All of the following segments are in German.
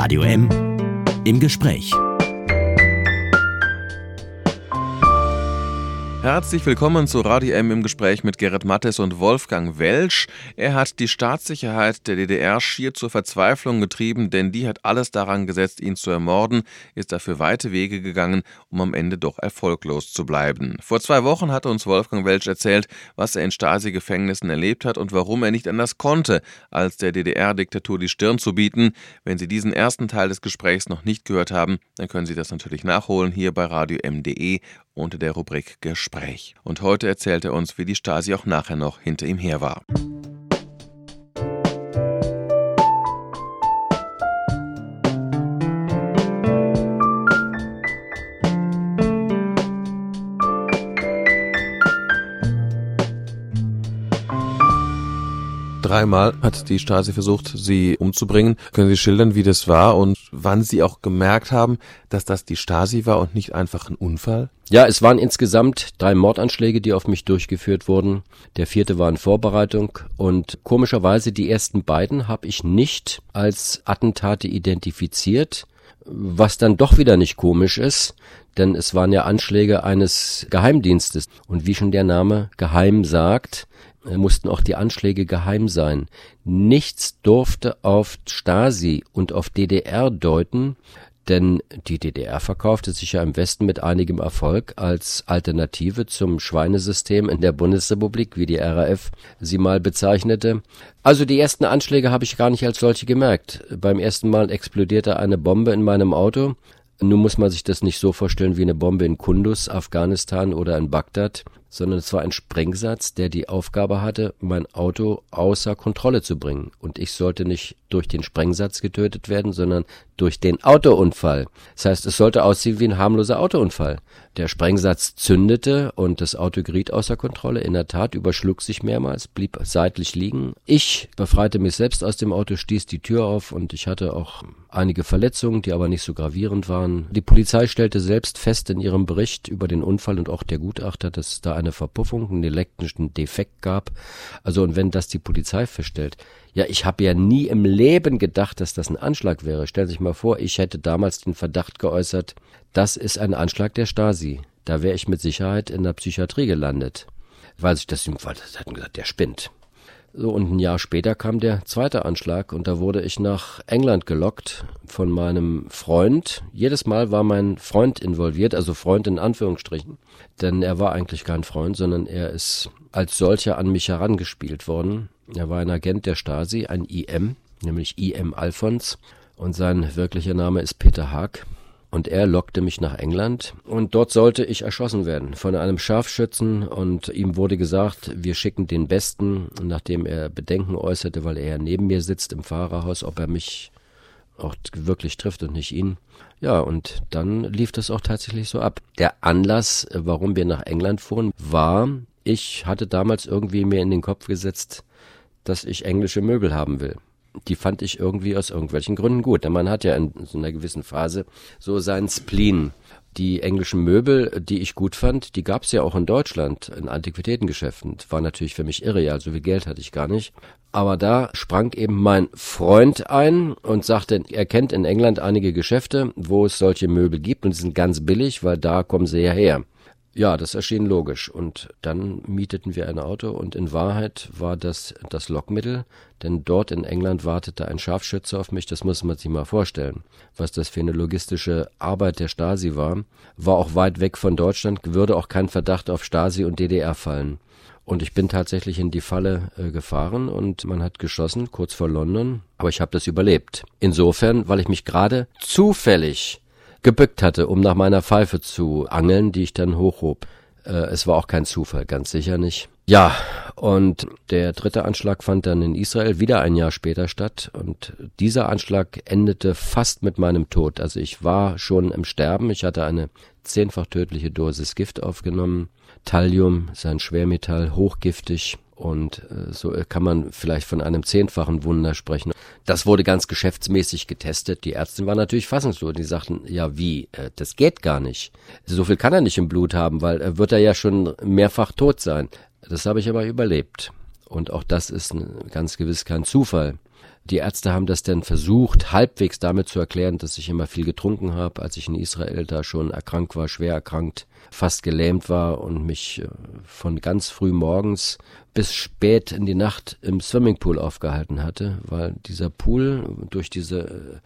Radio M im Gespräch. Herzlich willkommen zu Radio M im Gespräch mit Gerrit Mattes und Wolfgang Welsch. Er hat die Staatssicherheit der DDR schier zur Verzweiflung getrieben, denn die hat alles daran gesetzt, ihn zu ermorden, ist dafür weite Wege gegangen, um am Ende doch erfolglos zu bleiben. Vor 2 Wochen hat uns Wolfgang Welsch erzählt, was er in Stasi-Gefängnissen erlebt hat und warum er nicht anders konnte, als der DDR-Diktatur die Stirn zu bieten. Wenn Sie diesen ersten Teil des Gesprächs noch nicht gehört haben, dann können Sie das natürlich nachholen hier bei radio-m.de unter der Rubrik Gespräch. Und heute erzählt er uns, wie die Stasi auch nachher noch hinter ihm her war. Dreimal hat die Stasi versucht, Sie umzubringen. Können Sie schildern, wie das war und wann Sie auch gemerkt haben, dass das die Stasi war und nicht einfach ein Unfall? Ja, es waren insgesamt 3 Mordanschläge, die auf mich durchgeführt wurden. Der 4. war in Vorbereitung und komischerweise die ersten beiden habe ich nicht als Attentate identifiziert, was dann doch wieder nicht komisch ist, denn es waren ja Anschläge eines Geheimdienstes. Und wie schon der Name geheim sagt, mussten auch die Anschläge geheim sein. Nichts durfte auf Stasi und auf DDR deuten, denn die DDR verkaufte sich ja im Westen mit einigem Erfolg als Alternative zum Schweinesystem in der Bundesrepublik, wie die RAF sie mal bezeichnete. Also die ersten Anschläge habe ich gar nicht als solche gemerkt. Beim ersten Mal explodierte eine Bombe in meinem Auto. Nun muss man sich das nicht so vorstellen wie eine Bombe in Kunduz, Afghanistan oder in Bagdad, sondern es war ein Sprengsatz, der die Aufgabe hatte, mein Auto außer Kontrolle zu bringen. Und ich sollte nicht durch den Sprengsatz getötet werden, sondern durch den Autounfall. Das heißt, es sollte aussehen wie ein harmloser Autounfall. Der Sprengsatz zündete und das Auto geriet außer Kontrolle. In der Tat überschlug sich mehrmals, blieb seitlich liegen. Ich befreite mich selbst aus dem Auto, stieß die Tür auf und ich hatte auch einige Verletzungen, die aber nicht so gravierend waren. Die Polizei stellte selbst fest in ihrem Bericht über den Unfall und auch der Gutachter, dass es da eine Verpuffung, einen elektrischen Defekt gab. Also und wenn das die Polizei feststellt, ja, ich habe ja nie im Leben gedacht, dass das ein Anschlag wäre. Stellen Sie sich mal vor, ich hätte damals den Verdacht geäußert, das ist ein Anschlag der Stasi. Da wäre ich mit Sicherheit in der Psychiatrie gelandet. Weil sich das hatten gesagt, der spinnt. So, und ein Jahr später kam der 2. Anschlag und da wurde ich nach England gelockt von meinem Freund. Jedes Mal war mein Freund involviert, also Freund in Anführungsstrichen, denn er war eigentlich kein Freund, sondern er ist als solcher an mich herangespielt worden. Er war ein Agent der Stasi, ein IM, nämlich IM Alfons, und sein wirklicher Name ist Peter Haag. Und er lockte mich nach England und dort sollte ich erschossen werden von einem Scharfschützen und ihm wurde gesagt, wir schicken den Besten, nachdem er Bedenken äußerte, weil er neben mir sitzt im Fahrerhaus, ob er mich auch wirklich trifft und nicht ihn. Ja, und dann lief das auch tatsächlich so ab. Der Anlass, warum wir nach England fuhren, war, ich hatte damals irgendwie mir in den Kopf gesetzt, dass ich englische Möbel haben will. Die fand ich irgendwie aus irgendwelchen Gründen gut. Denn man hat ja in so einer gewissen Phase so seinen Spleen. Die englischen Möbel, die ich gut fand, die gab es ja auch in Deutschland, in Antiquitätengeschäften. Das war natürlich für mich irreal, so viel Geld hatte ich gar nicht. Aber da sprang eben mein Freund ein und sagte, er kennt in England einige Geschäfte, wo es solche Möbel gibt und die sind ganz billig, weil da kommen sie ja her. Ja, das erschien logisch und dann mieteten wir ein Auto und in Wahrheit war das Lockmittel, denn dort in England wartete ein Scharfschütze auf mich, das muss man sich mal vorstellen, was das für eine logistische Arbeit der Stasi war auch weit weg von Deutschland, würde auch kein Verdacht auf Stasi und DDR fallen. Und ich bin tatsächlich in die Falle gefahren und man hat geschossen, kurz vor London, aber ich habe das überlebt. Insofern, weil ich mich gerade zufällig gebückt hatte, um nach meiner Pfeife zu angeln, die ich dann hochhob. Es war auch kein Zufall, ganz sicher nicht. Ja, und der 3. Anschlag fand dann in Israel wieder ein Jahr später statt und dieser Anschlag endete fast mit meinem Tod. Also ich war schon im Sterben, ich hatte eine 10-fach tödliche Dosis Gift aufgenommen. Thallium ist ein Schwermetall, hochgiftig. Und so kann man vielleicht von einem 10-fachen Wunder sprechen. Das wurde ganz geschäftsmäßig getestet. Die Ärzte waren natürlich fassungslos. Die sagten, ja wie, das geht gar nicht. So viel kann er nicht im Blut haben, weil wird er ja schon mehrfach tot sein. Das habe ich aber überlebt. Und auch das ist ganz gewiss kein Zufall. Die Ärzte haben das dann versucht, halbwegs damit zu erklären, dass ich immer viel getrunken habe, als ich in Israel da schon erkrankt war, schwer erkrankt, fast gelähmt war und mich von ganz früh morgens bis spät in die Nacht im Swimmingpool aufgehalten hatte, weil dieser Pool durch diese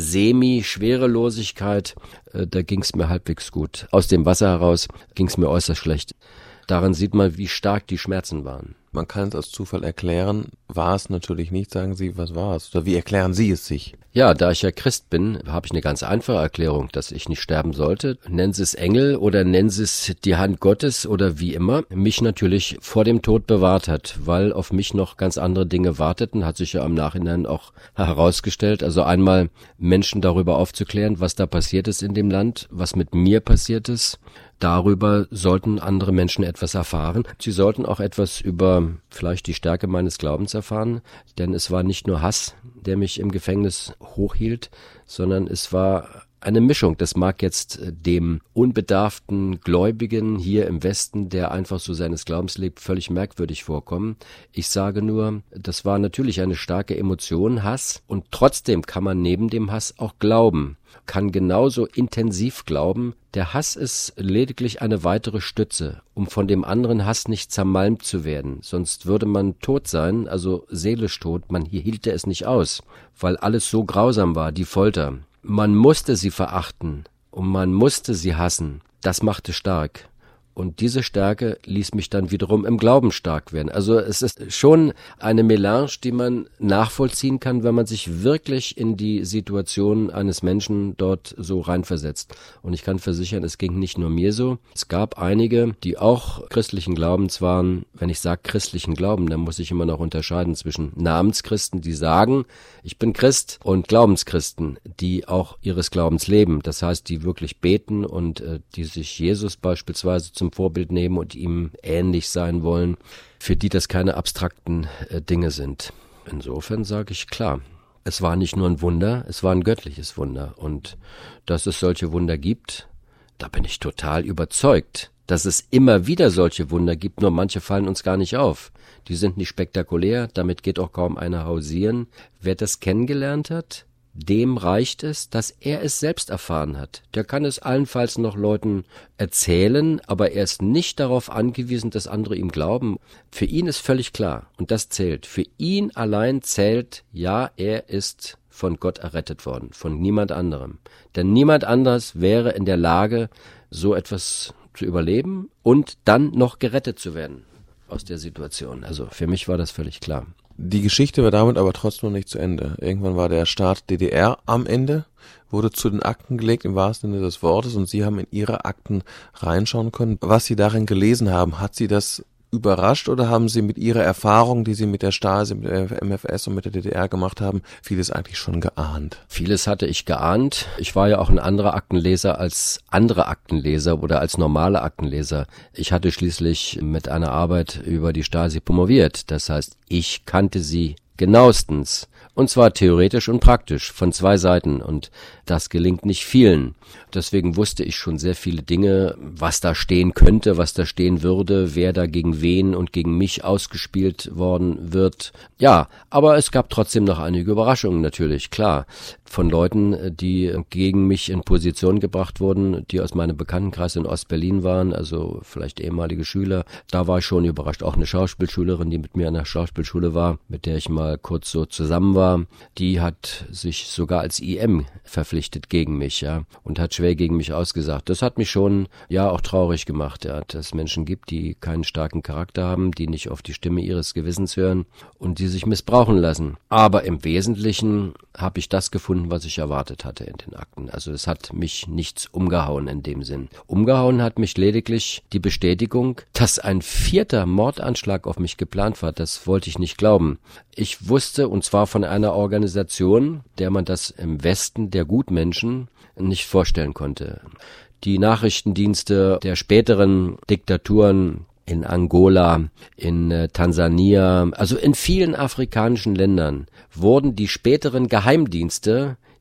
Semi-Schwerelosigkeit, da ging es mir halbwegs gut. Aus dem Wasser heraus ging es mir äußerst schlecht. Daran sieht man, wie stark die Schmerzen waren. Man kann es als Zufall erklären, war es natürlich nicht, sagen Sie, was war es? Oder wie erklären Sie es sich? Ja, da ich ja Christ bin, habe ich eine ganz einfache Erklärung, dass ich nicht sterben sollte. Nennen Sie es Engel oder nennen Sie es die Hand Gottes oder wie immer, mich natürlich vor dem Tod bewahrt hat, weil auf mich noch ganz andere Dinge warteten, hat sich ja im Nachhinein auch herausgestellt. Also einmal Menschen darüber aufzuklären, was da passiert ist in dem Land, was mit mir passiert ist. Darüber sollten andere Menschen etwas erfahren. Sie sollten auch etwas über vielleicht die Stärke meines Glaubens erfahren, denn es war nicht nur Hass, der mich im Gefängnis hochhielt, sondern es war eine Mischung. Das mag jetzt dem unbedarften Gläubigen hier im Westen, der einfach so seines Glaubens lebt, völlig merkwürdig vorkommen. Ich sage nur, das war natürlich eine starke Emotion, Hass, und trotzdem kann man neben dem Hass auch glauben, kann genauso intensiv glauben. Der Hass ist lediglich eine weitere Stütze, um von dem anderen Hass nicht zermalmt zu werden. Sonst würde man tot sein, also seelisch tot. Man hielte es nicht aus, weil alles so grausam war, die Folter. Man musste sie verachten und man musste sie hassen. Das machte stark. Und diese Stärke ließ mich dann wiederum im Glauben stark werden. Also es ist schon eine Melange, die man nachvollziehen kann, wenn man sich wirklich in die Situation eines Menschen dort so reinversetzt. Und ich kann versichern, es ging nicht nur mir so. Es gab einige, die auch christlichen Glaubens waren. Wenn ich sage christlichen Glauben, dann muss ich immer noch unterscheiden zwischen Namenschristen, die sagen, ich bin Christ, und Glaubenschristen, die auch ihres Glaubens leben. Das heißt, die wirklich beten und die sich Jesus beispielsweise zum Vorbild nehmen und ihm ähnlich sein wollen, für die das keine abstrakten Dinge sind. Insofern sage ich klar, es war nicht nur ein Wunder, es war ein göttliches Wunder. Und dass es solche Wunder gibt, da bin ich total überzeugt. Dass es immer wieder solche Wunder gibt, nur manche fallen uns gar nicht auf. Die sind nicht spektakulär, damit geht auch kaum einer hausieren. Wer das kennengelernt hat, dem reicht es, dass er es selbst erfahren hat. Der kann es allenfalls noch Leuten erzählen, aber er ist nicht darauf angewiesen, dass andere ihm glauben. Für ihn ist völlig klar, und das zählt. Für ihn allein zählt, ja, er ist von Gott errettet worden, von niemand anderem. Denn niemand anderes wäre in der Lage, so etwas zu überleben und dann noch gerettet zu werden aus der Situation. Also für mich war das völlig klar. Die Geschichte war damit aber trotzdem noch nicht zu Ende. Irgendwann war der Staat DDR am Ende, wurde zu den Akten gelegt, im wahrsten Sinne des Wortes, und Sie haben in Ihre Akten reinschauen können. Was Sie darin gelesen haben, hat Sie das überrascht oder haben Sie mit Ihrer Erfahrung, die Sie mit der Stasi, mit der MFS und mit der DDR gemacht haben, vieles eigentlich schon geahnt? Vieles hatte ich geahnt. Ich war ja auch ein anderer Aktenleser als andere Aktenleser oder als normale Aktenleser. Ich hatte schließlich mit einer Arbeit über die Stasi promoviert. Das heißt, ich kannte sie genauestens. Und zwar theoretisch und praktisch, von zwei Seiten. Und das gelingt nicht vielen. Deswegen wusste ich schon sehr viele Dinge, was da stehen könnte, was da stehen würde, wer da gegen wen und gegen mich ausgespielt worden wird. Ja, aber es gab trotzdem noch einige Überraschungen natürlich, klar. Von Leuten, die gegen mich in Position gebracht wurden, die aus meinem Bekanntenkreis in Ostberlin waren, also vielleicht ehemalige Schüler. Da war ich schon überrascht. Auch eine Schauspielschülerin, die mit mir an der Schauspielschule war, mit der ich mal kurz so zusammen war, die hat sich sogar als IM verpflichtet gegen mich, ja, und hat schwer gegen mich ausgesagt. Das hat mich schon, ja, auch traurig gemacht, ja, dass es Menschen gibt, die keinen starken Charakter haben, die nicht auf die Stimme ihres Gewissens hören und die sich missbrauchen lassen. Aber im Wesentlichen habe ich das gefunden, was ich erwartet hatte in den Akten. Also es hat mich nichts umgehauen in dem Sinn. Umgehauen hat mich lediglich die Bestätigung, dass ein 4. Mordanschlag auf mich geplant war. Das wollte ich nicht glauben. Ich wusste, und zwar von einer Organisation, der man das im Westen der Gutmenschen nicht vorstellen konnte. Die Nachrichtendienste der späteren Diktaturen in Angola, in Tansania, also in vielen afrikanischen Ländern wurden die späteren Geheimdienste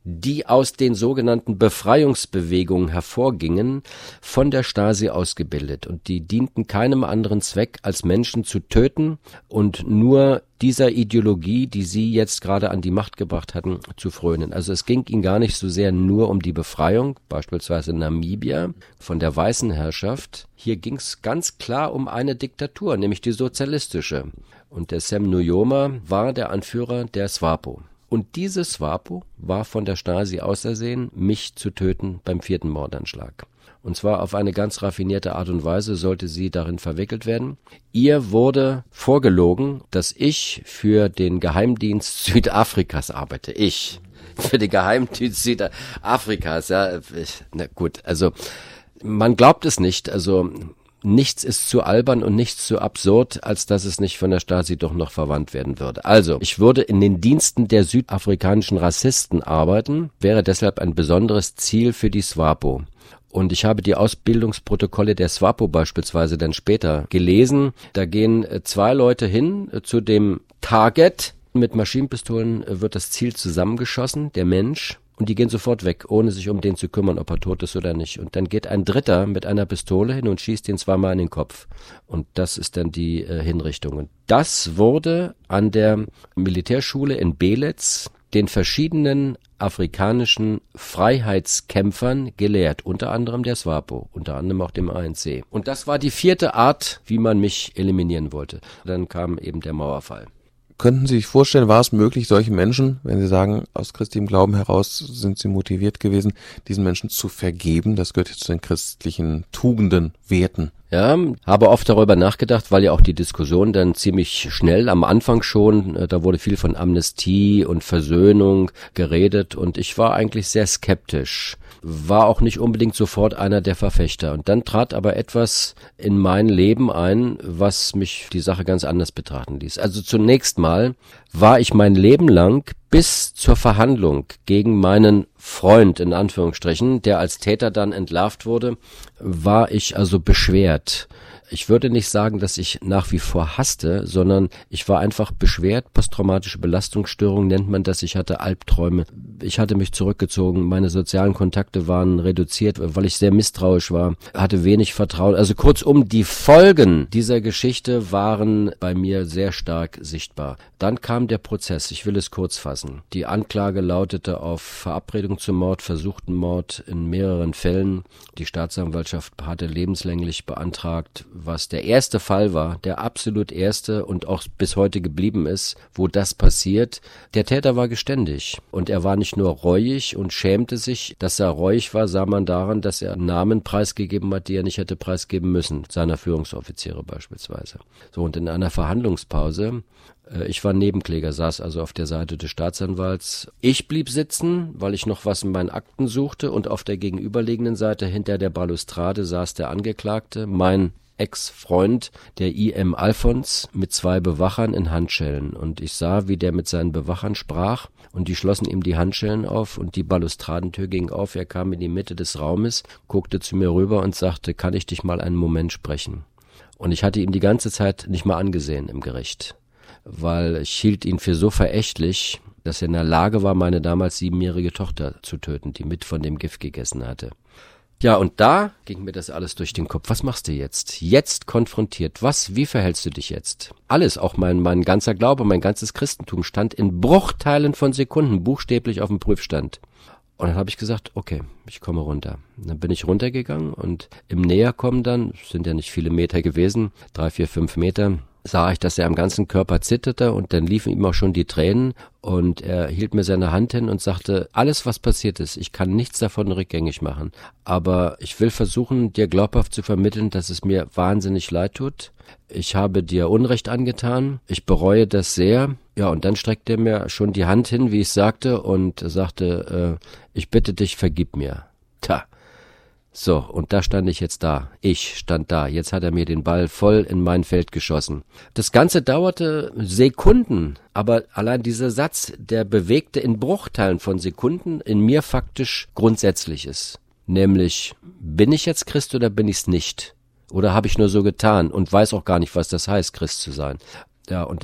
die aus den sogenannten Befreiungsbewegungen hervorgingen, von der Stasi ausgebildet. Und die dienten keinem anderen Zweck, als Menschen zu töten und nur dieser Ideologie, die sie jetzt gerade an die Macht gebracht hatten, zu frönen. Also es ging ihnen gar nicht so sehr nur um die Befreiung, beispielsweise Namibia, von der weißen Herrschaft. Hier ging es ganz klar um eine Diktatur, nämlich die sozialistische. Und der Sam Nujoma war der Anführer der SWAPO. Und diese SWAPO war von der Stasi ausersehen, mich zu töten beim 4. Mordanschlag. Und zwar auf eine ganz raffinierte Art und Weise sollte sie darin verwickelt werden. Ihr wurde vorgelogen, dass ich für den Geheimdienst Südafrikas arbeite. Ich. Für den Geheimdienst Südafrikas, ja. Na gut, also man glaubt es nicht, also nichts ist zu albern und nichts zu absurd, als dass es nicht von der Stasi doch noch verwandt werden würde. Also, ich würde in den Diensten der südafrikanischen Rassisten arbeiten, wäre deshalb ein besonderes Ziel für die SWAPO. Und ich habe die Ausbildungsprotokolle der SWAPO beispielsweise dann später gelesen. Da gehen 2 Leute hin zu dem Target. Mit Maschinenpistolen wird das Ziel zusammengeschossen, der Mensch. Und die gehen sofort weg, ohne sich um den zu kümmern, ob er tot ist oder nicht. Und dann geht ein Dritter mit einer Pistole hin und schießt ihn 2-mal in den Kopf. Und das ist dann die Hinrichtung. Und das wurde an der Militärschule in Belitz den verschiedenen afrikanischen Freiheitskämpfern gelehrt, unter anderem der SWAPO, unter anderem auch dem ANC. Und das war die 4. Art, wie man mich eliminieren wollte. Dann kam eben der Mauerfall. Könnten Sie sich vorstellen, war es möglich, solche Menschen, wenn Sie sagen, aus christlichem Glauben heraus sind Sie motiviert gewesen, diesen Menschen zu vergeben? Das gehört jetzt zu den christlichen Tugenden, Werten. Ja, habe oft darüber nachgedacht, weil ja auch die Diskussion dann ziemlich schnell am Anfang schon, da wurde viel von Amnestie und Versöhnung geredet und ich war eigentlich sehr skeptisch, war auch nicht unbedingt sofort einer der Verfechter. Und dann trat aber etwas in mein Leben ein, was mich die Sache ganz anders betrachten ließ. Also zunächst mal war ich mein Leben lang bis zur Verhandlung gegen meinen Freund, in Anführungsstrichen, der als Täter dann entlarvt wurde, war ich also beschwert. Ich würde nicht sagen, dass ich nach wie vor hasste, sondern ich war einfach beschwert. Posttraumatische Belastungsstörung nennt man das. Ich hatte Albträume. Ich hatte mich zurückgezogen. Meine sozialen Kontakte waren reduziert, weil ich sehr misstrauisch war, hatte wenig Vertrauen. Also kurzum, die Folgen dieser Geschichte waren bei mir sehr stark sichtbar. Dann kam der Prozess. Ich will es kurz fassen. Die Anklage lautete auf Verabredung zum Mord, versuchten Mord in mehreren Fällen. Die Staatsanwaltschaft hatte lebenslänglich beantragt, was der erste Fall war, der absolut erste und auch bis heute geblieben ist, wo das passiert. Der Täter war geständig und er war nicht nur reuig und schämte sich. Dass er reuig war, sah man daran, dass er Namen preisgegeben hat, die er nicht hätte preisgeben müssen, seiner Führungsoffiziere beispielsweise. So, und in einer Verhandlungspause, ich war Nebenkläger, saß also auf der Seite des Staatsanwalts. Ich blieb sitzen, weil ich noch was in meinen Akten suchte und auf der gegenüberliegenden Seite hinter der Balustrade saß der Angeklagte, mein Ex-Freund, der I.M. Alfons, mit 2 Bewachern in Handschellen. Und ich sah, wie der mit seinen Bewachern sprach und die schlossen ihm die Handschellen auf und die Balustradentür ging auf. Er kam in die Mitte des Raumes, guckte zu mir rüber und sagte, kann ich dich mal einen Moment sprechen? Und ich hatte ihn die ganze Zeit nicht mal angesehen im Gericht, weil ich hielt ihn für so verächtlich, dass er in der Lage war, meine damals 7-jährige Tochter zu töten, die mit von dem Gift gegessen hatte. Ja, und da ging mir das alles durch den Kopf. Was machst du jetzt? Jetzt konfrontiert. Wie verhältst du dich jetzt? Alles, auch mein ganzer Glaube, mein ganzes Christentum stand in Bruchteilen von Sekunden buchstäblich auf dem Prüfstand. Und dann habe ich gesagt, okay, ich komme runter. Und dann bin ich runtergegangen und im Näherkommen dann, sind ja nicht viele Meter gewesen, 3, 4, 5 Meter, sah ich, dass er am ganzen Körper zitterte und dann liefen ihm auch schon die Tränen und er hielt mir seine Hand hin und sagte, alles was passiert ist, ich kann nichts davon rückgängig machen, aber ich will versuchen, dir glaubhaft zu vermitteln, dass es mir wahnsinnig leid tut. Ich habe dir Unrecht angetan, ich bereue das sehr. Ja, und dann streckte er mir schon die Hand hin, wie ich sagte, und sagte, ich bitte dich, vergib mir. Tja. So, und da stand ich jetzt da. Ich stand da. Jetzt hat er mir den Ball voll in mein Feld geschossen. Das Ganze dauerte Sekunden, aber allein dieser Satz, der bewegte in Bruchteilen von Sekunden in mir faktisch Grundsätzliches. Nämlich, bin ich jetzt Christ oder bin ich's nicht? Oder habe ich nur so getan und weiß auch gar nicht, was das heißt, Christ zu sein? Ja, und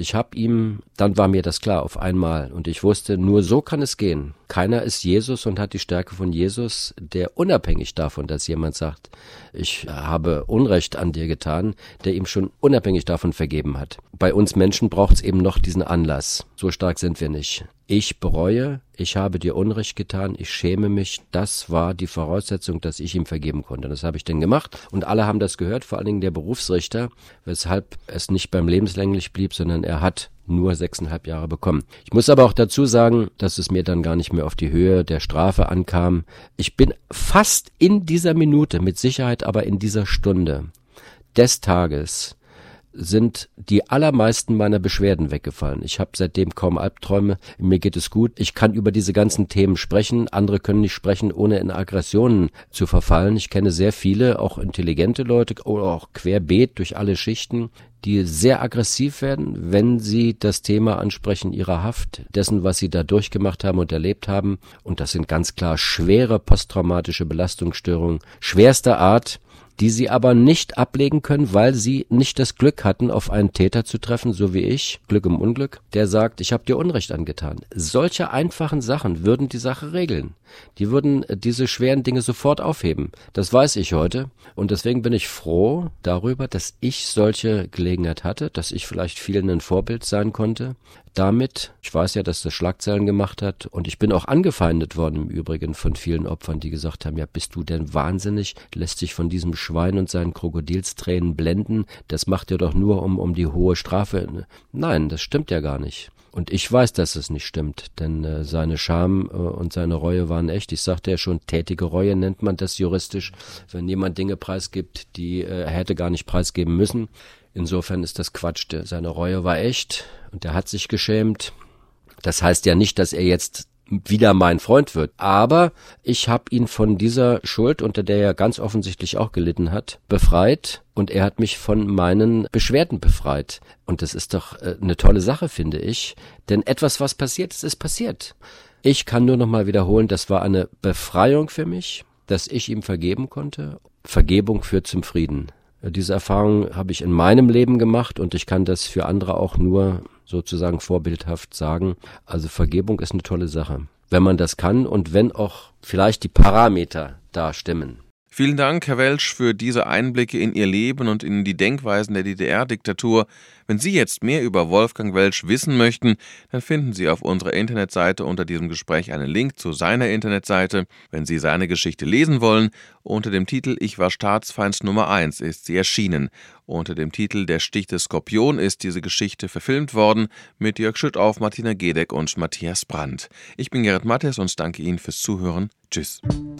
dann war mir das klar auf einmal und ich wusste, nur so kann es gehen. Keiner ist Jesus und hat die Stärke von Jesus, der unabhängig davon, dass jemand sagt, ich habe Unrecht an dir getan, der ihm schon unabhängig davon vergeben hat. Bei uns Menschen braucht es eben noch diesen Anlass. So stark sind wir nicht. Ich bereue, ich habe dir Unrecht getan, ich schäme mich. Das war die Voraussetzung, dass ich ihm vergeben konnte. Das habe ich dann gemacht und alle haben das gehört, vor allen Dingen der Berufsrichter, weshalb es nicht beim lebenslänglich blieb, sondern er hat nur 6,5 Jahre bekommen. Ich muss aber auch dazu sagen, dass es mir dann gar nicht mehr auf die Höhe der Strafe ankam. Ich bin fast in dieser Minute, mit Sicherheit aber in dieser Stunde des Tages, sind die allermeisten meiner Beschwerden weggefallen. Ich habe seitdem kaum Albträume, mir geht es gut. Ich kann über diese ganzen Themen sprechen, andere können nicht sprechen, ohne in Aggressionen zu verfallen. Ich kenne sehr viele, auch intelligente Leute oder auch querbeet durch alle Schichten, die sehr aggressiv werden, wenn sie das Thema ansprechen ihrer Haft, dessen, was sie da durchgemacht haben und erlebt haben. Und das sind ganz klar schwere posttraumatische Belastungsstörungen schwerster Art, die sie aber nicht ablegen können, weil sie nicht das Glück hatten, auf einen Täter zu treffen, so wie ich, Glück im Unglück, der sagt, ich habe dir Unrecht angetan. Solche einfachen Sachen würden die Sache regeln. Die würden diese schweren Dinge sofort aufheben. Das weiß ich heute und deswegen bin ich froh darüber, dass ich solche Gelegenheit hatte, dass ich vielleicht vielen ein Vorbild sein konnte. Damit, ich weiß ja, dass das Schlagzeilen gemacht hat und ich bin auch angefeindet worden im Übrigen von vielen Opfern, die gesagt haben, ja, bist du denn wahnsinnig, lässt sich von diesem Schwein und seinen Krokodilstränen blenden, das macht er doch nur um die hohe Strafe. Nein, das stimmt ja gar nicht. Und ich weiß, dass es nicht stimmt, denn seine Scham und seine Reue waren echt. Ich sagte ja schon, tätige Reue nennt man das juristisch, wenn jemand Dinge preisgibt, die er hätte gar nicht preisgeben müssen. Insofern ist das Quatsch. Seine Reue war echt und er hat sich geschämt. Das heißt ja nicht, dass er jetzt wieder mein Freund wird. Aber ich habe ihn von dieser Schuld, unter der er ganz offensichtlich auch gelitten hat, befreit. Und er hat mich von meinen Beschwerden befreit. Und das ist doch eine tolle Sache, finde ich. Denn etwas, was passiert ist, ist passiert. Ich kann nur noch mal wiederholen, das war eine Befreiung für mich, dass ich ihm vergeben konnte. Vergebung führt zum Frieden. Diese Erfahrung habe ich in meinem Leben gemacht und ich kann das für andere auch nur sozusagen vorbildhaft sagen. Also Vergebung ist eine tolle Sache, wenn man das kann und wenn auch vielleicht die Parameter da stimmen. Vielen Dank, Herr Welsch, für diese Einblicke in Ihr Leben und in die Denkweisen der DDR-Diktatur. Wenn Sie jetzt mehr über Wolfgang Welsch wissen möchten, dann finden Sie auf unserer Internetseite unter diesem Gespräch einen Link zu seiner Internetseite. Wenn Sie seine Geschichte lesen wollen, unter dem Titel Ich war Staatsfeind Nummer 1 ist sie erschienen. Unter dem Titel Der Stich des Skorpion ist diese Geschichte verfilmt worden mit Jörg Schüttauf, Martina Gedeck und Matthias Brandt. Ich bin Gerrit Mattes und danke Ihnen fürs Zuhören. Tschüss.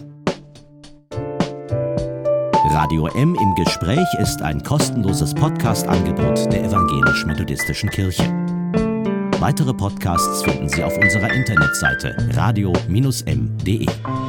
Radio M im Gespräch ist ein kostenloses Podcast-Angebot der Evangelisch-Methodistischen Kirche. Weitere Podcasts finden Sie auf unserer Internetseite radio-m.de.